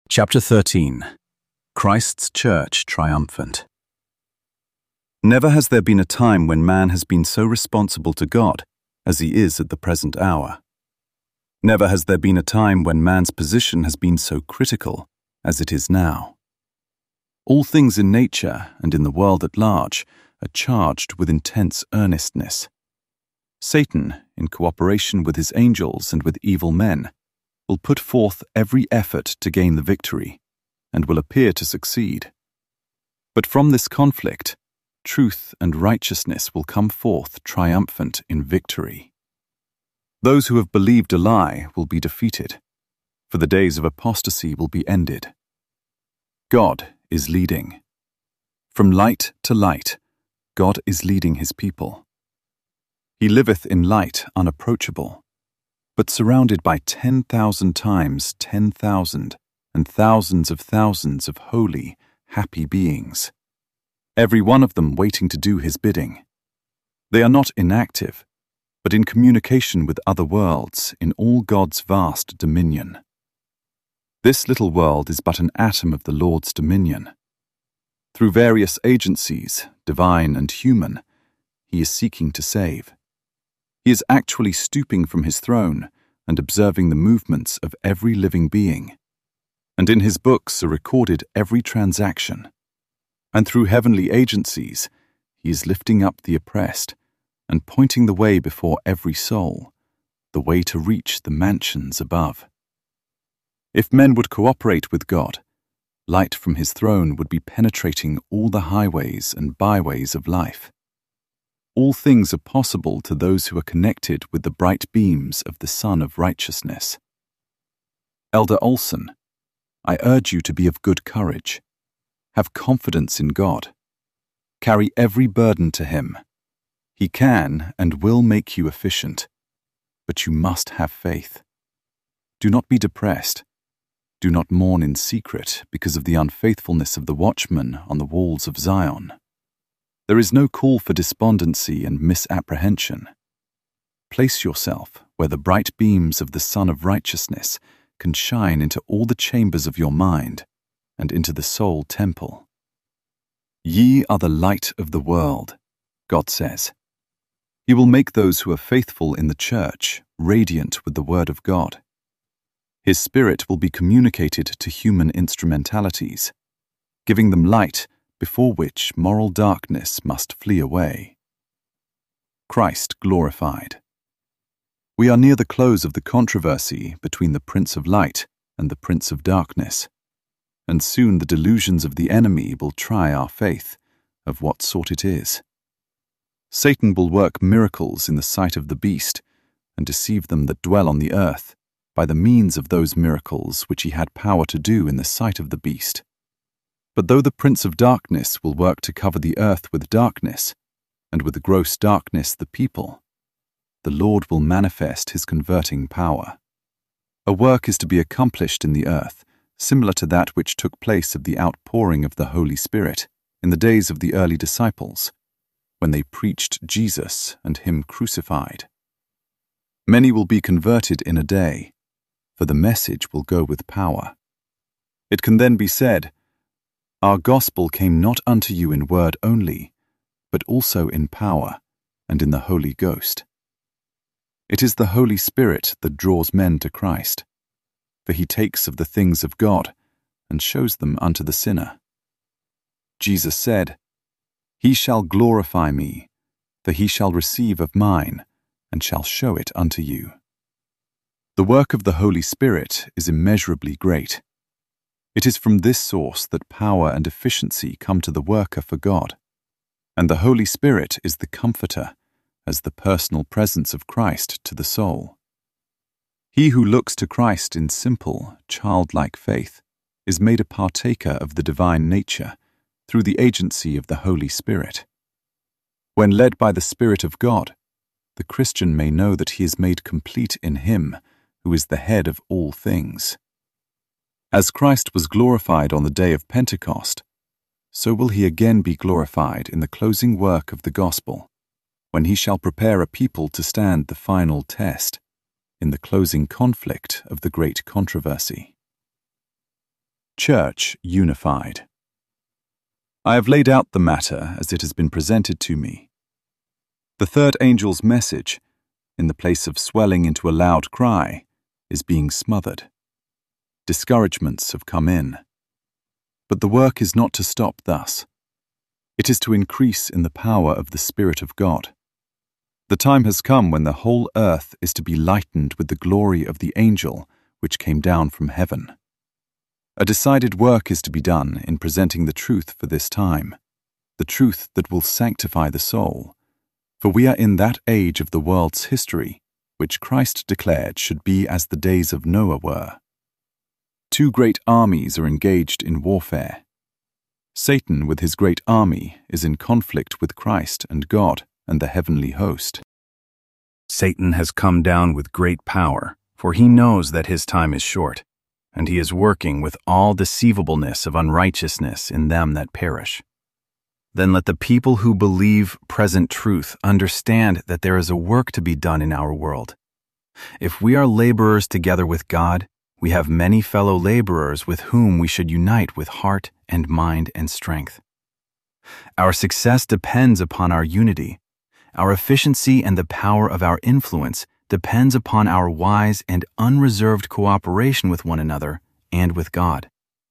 Chapter 13. Christ's Church Triumphant. Never has there been a time when man has been so responsible to God as he is at the present hour. Never has there been a time when man's position has been so critical as it is now. All things in nature and in the world at large are charged with intense earnestness. Satan, in cooperation with his angels and with evil men, will put forth every effort to gain the victory, and will appear to succeed. But from this conflict, truth and righteousness will come forth triumphant in victory. Those who have believed a lie will be defeated, for the days of apostasy will be ended. God is leading. From light to light, God is leading his people. He liveth in light unapproachable, but surrounded by 10,000 times 10,000 and thousands of holy, happy beings, every one of them waiting to do his bidding. They are not inactive, but in communication with other worlds in all God's vast dominion. This little world is but an atom of the Lord's dominion. Through various agencies, divine and human, he is seeking to save. He is actually stooping from his throne and observing the movements of every living being. And in his books are recorded every transaction. And through heavenly agencies, he is lifting up the oppressed and pointing the way before every soul, the way to reach the mansions above. If men would cooperate with God, light from his throne would be penetrating all the highways and byways of life. All things are possible to those who are connected with the bright beams of the Sun of Righteousness. Elder Olson, I urge you to be of good courage. Have confidence in God. Carry every burden to him. He can and will make you efficient, but you must have faith. Do not be depressed. Do not mourn in secret because of the unfaithfulness of the watchmen on the walls of Zion. There is no call for despondency and misapprehension. Place yourself where the bright beams of the Sun of Righteousness can shine into all the chambers of your mind and into the soul temple. Ye are the light of the world, God says. He will make those who are faithful in the church radiant with the word of God. His Spirit will be communicated to human instrumentalities, giving them light before which moral darkness must flee away. Christ glorified. We are near the close of the controversy between the Prince of Light and the Prince of Darkness, and soon the delusions of the enemy will try our faith of what sort it is. Satan will work miracles in the sight of the beast and deceive them that dwell on the earth by the means of those miracles which he had power to do in the sight of the beast. But though the Prince of Darkness will work to cover the earth with darkness, and with gross darkness the people, the Lord will manifest his converting power. A work is to be accomplished in the earth, similar to that which took place of the outpouring of the Holy Spirit in the days of the early disciples, when they preached Jesus and him crucified. Many will be converted in a day, for the message will go with power. It can then be said, Our gospel came not unto you in word only, but also in power and in the Holy Ghost. It is the Holy Spirit that draws men to Christ, for he takes of the things of God and shows them unto the sinner. Jesus said, He shall glorify me, for he shall receive of mine, and shall show it unto you. The work of the Holy Spirit is immeasurably great. It is from this source that power and efficiency come to the worker for God, and the Holy Spirit is the Comforter, as the personal presence of Christ to the soul. He who looks to Christ in simple, childlike faith is made a partaker of the divine nature through the agency of the Holy Spirit. When led by the Spirit of God, the Christian may know that he is made complete in him who is the head of all things. As Christ was glorified on the day of Pentecost, so will he again be glorified in the closing work of the gospel, when he shall prepare a people to stand the final test in the closing conflict of the great controversy. Church unified. I have laid out the matter as it has been presented to me. The third angel's message, in the place of swelling into a loud cry, is being smothered. Discouragements have come in. But the work is not to stop thus. It is to increase in the power of the Spirit of God. The time has come when the whole earth is to be lightened with the glory of the angel which came down from heaven. A decided work is to be done in presenting the truth for this time, the truth that will sanctify the soul, for we are in that age of the world's history which Christ declared should be as the days of Noah were. Two great armies are engaged in warfare. Satan with his great army is in conflict with Christ and God and the heavenly host. Satan has come down with great power, for he knows that his time is short, and he is working with all deceivableness of unrighteousness in them that perish. Then let the people who believe present truth understand that there is a work to be done in our world. If we are laborers together with God, we have many fellow laborers with whom we should unite with heart and mind and strength. Our success depends upon our unity. Our efficiency and the power of our influence depends upon our wise and unreserved cooperation with one another and with God.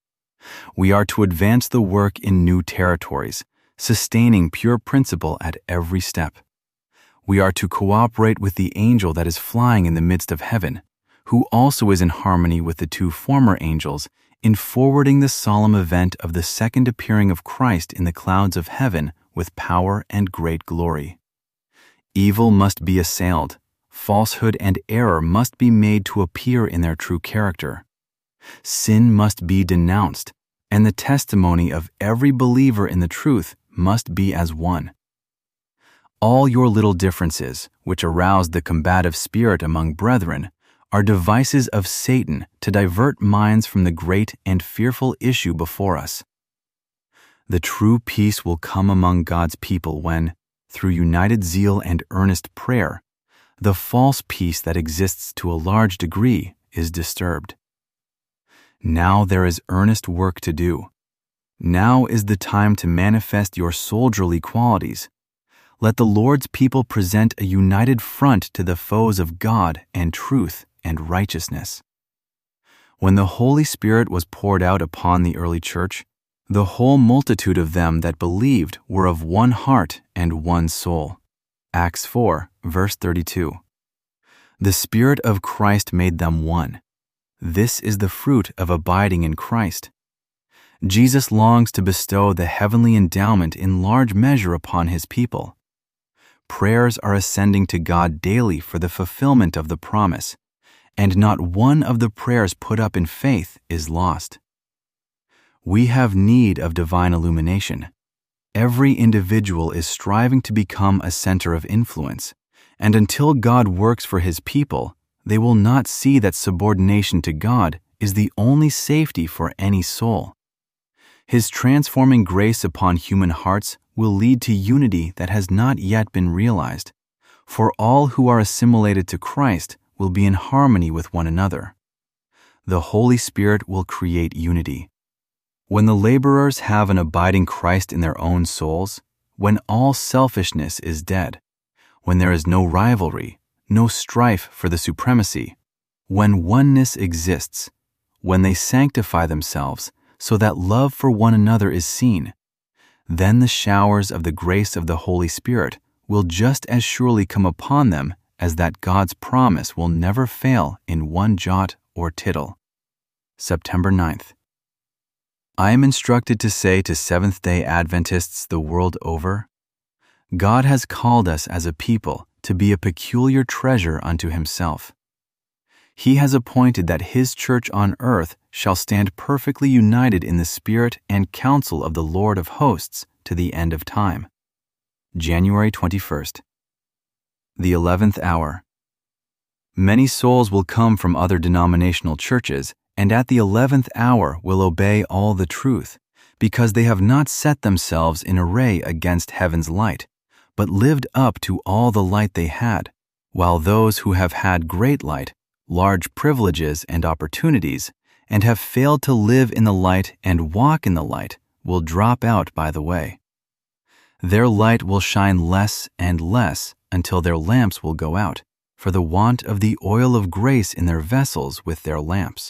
We are to advance the work in new territories, sustaining pure principle at every step. We are to cooperate with the angel that is flying in the midst of heaven, who also is in harmony with the two former angels in forwarding the solemn event of the second appearing of Christ in the clouds of heaven with power and great glory. Evil must be assailed. Falsehood and error must be made to appear in their true character. Sin must be denounced, and the testimony of every believer in the truth must be as one. All your little differences, which arouse the combative spirit among brethren, are devices of Satan to divert minds from the great and fearful issue before us. The true peace will come among God's people when, through united zeal and earnest prayer, the false peace that exists to a large degree is disturbed. Now there is earnest work to do. Now is the time to manifest your soldierly qualities. Let the Lord's people present a united front to the foes of God and truth and righteousness. When the Holy Spirit was poured out upon the early church, the whole multitude of them that believed were of one heart and one soul. Acts 4, verse 32. The Spirit of Christ made them one. This is the fruit of abiding in Christ. Jesus longs to bestow the heavenly endowment in large measure upon his people. Prayers are ascending to God daily for the fulfillment of the promise, and not one of the prayers put up in faith is lost. We have need of divine illumination. Every individual is striving to become a center of influence, and until God works for his people, they will not see that subordination to God is the only safety for any soul. His transforming grace upon human hearts will lead to unity that has not yet been realized, for all who are assimilated to Christ will be in harmony with one another. The Holy Spirit will create unity. When the laborers have an abiding Christ in their own souls, when all selfishness is dead, when there is no rivalry, no strife for the supremacy, when oneness exists, when they sanctify themselves so that love for one another is seen, then the showers of the grace of the Holy Spirit will just as surely come upon them as that God's promise will never fail in one jot or tittle. September 9th. I am instructed to say to Seventh-day Adventists the world over, God has called us as a people to be a peculiar treasure unto himself. He has appointed that his church on earth shall stand perfectly united in the spirit and counsel of the Lord of hosts to the end of time. January 21st. The 11th hour. Many souls will come from other denominational churches, and at the 11th hour will obey all the truth, because they have not set themselves in array against heaven's light, but lived up to all the light they had, while those who have had great light, large privileges and opportunities, and have failed to live in the light and walk in the light will drop out by the way. Their light will shine less and less until their lamps will go out, for the want of the oil of grace in their vessels with their lamps.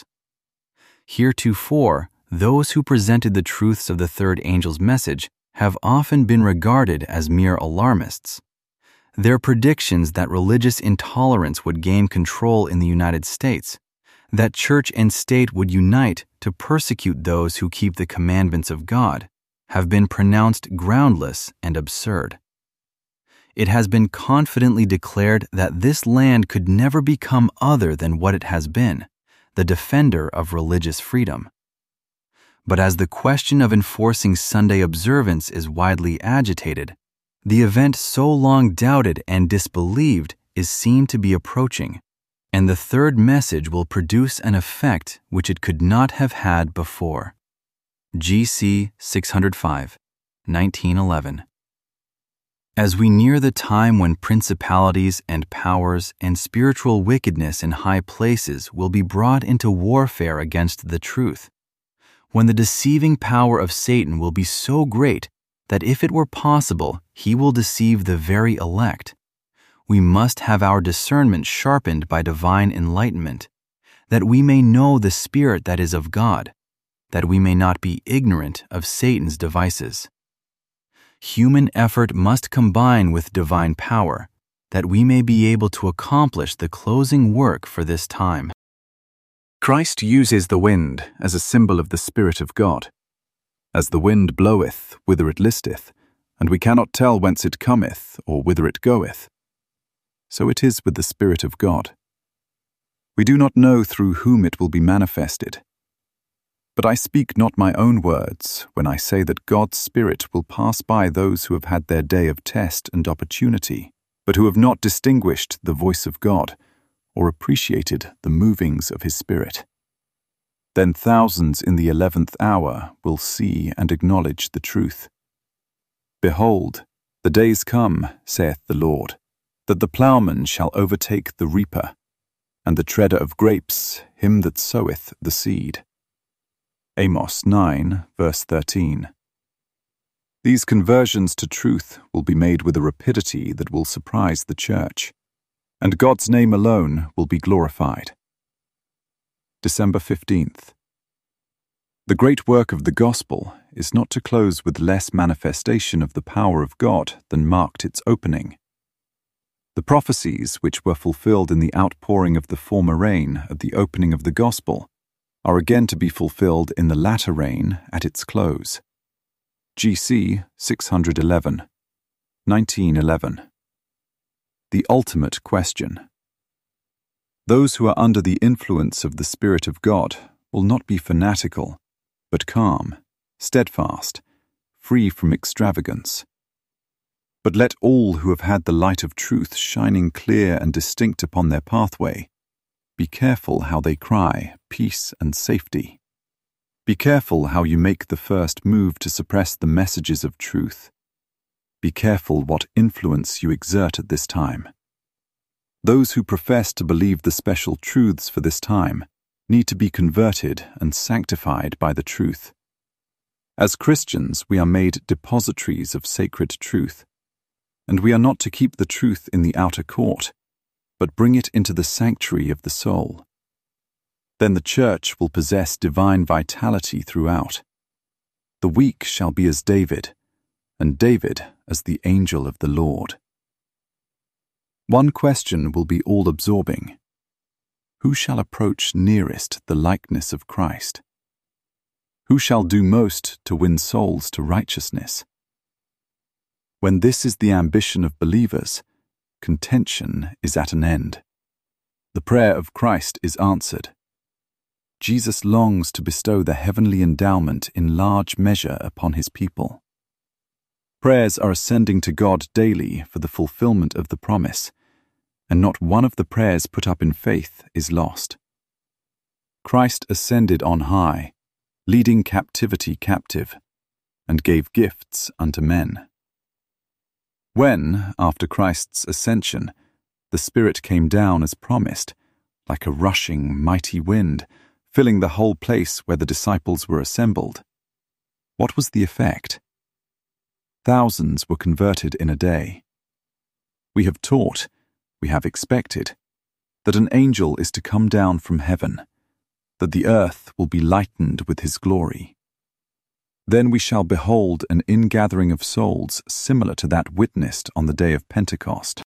Heretofore, those who presented the truths of the third angel's message have often been regarded as mere alarmists. Their predictions that religious intolerance would gain control in the United States, that church and state would unite to persecute those who keep the commandments of God, have been pronounced groundless and absurd. It has been confidently declared that this land could never become other than what it has been, the defender of religious freedom. But as the question of enforcing Sunday observance is widely agitated, the event so long doubted and disbelieved is seen to be approaching, and the third message will produce an effect which it could not have had before. G.C. 605, 1911. As we near the time when principalities and powers and spiritual wickedness in high places will be brought into warfare against the truth, when the deceiving power of Satan will be so great that if it were possible, he will deceive the very elect, we must have our discernment sharpened by divine enlightenment, that we may know the Spirit that is of God, that we may not be ignorant of Satan's devices. Human effort must combine with divine power, that we may be able to accomplish the closing work for this time. Christ uses the wind as a symbol of the Spirit of God. As the wind bloweth, whither it listeth, and we cannot tell whence it cometh, or whither it goeth, so it is with the Spirit of God. We do not know through whom it will be manifested. But I speak not my own words when I say that God's Spirit will pass by those who have had their day of test and opportunity, but who have not distinguished the voice of God, or appreciated the movings of His Spirit. Then thousands in the 11th hour will see and acknowledge the truth. Behold, the days come, saith the Lord, that the plowman shall overtake the reaper, and the treader of grapes him that soweth the seed. Amos 9, verse 13. These conversions to truth will be made with a rapidity that will surprise the church, and God's name alone will be glorified. December 15th. The great work of the gospel is not to close with less manifestation of the power of God than marked its opening. The prophecies which were fulfilled in the outpouring of the former rain at the opening of the gospel are again to be fulfilled in the latter rain at its close. G.C. 611, 1911. The ultimate question. Those who are under the influence of the Spirit of God will not be fanatical, but calm, steadfast, free from extravagance. But let all who have had the light of truth shining clear and distinct upon their pathway be careful how they cry, peace and safety. Be careful how you make the first move to suppress the messages of truth. Be careful what influence you exert at this time. Those who profess to believe the special truths for this time need to be converted and sanctified by the truth. As Christians, we are made depositories of sacred truth, and we are not to keep the truth in the outer court, but bring it into the sanctuary of the soul. Then the church will possess divine vitality throughout. The weak shall be as David, and David as the angel of the Lord. One question will be all-absorbing. Who shall approach nearest the likeness of Christ? Who shall do most to win souls to righteousness? When this is the ambition of believers, contention is at an end. The prayer of Christ is answered. Jesus longs to bestow the heavenly endowment in large measure upon His people. Prayers are ascending to God daily for the fulfillment of the promise, and not one of the prayers put up in faith is lost. Christ ascended on high, leading captivity captive, and gave gifts unto men. When, after Christ's ascension, the Spirit came down as promised, like a rushing, mighty wind, filling the whole place where the disciples were assembled. What was the effect? Thousands were converted in a day. We have taught, we have expected, that an angel is to come down from heaven, that the earth will be lightened with his glory. Then we shall behold an ingathering of souls similar to that witnessed on the day of Pentecost.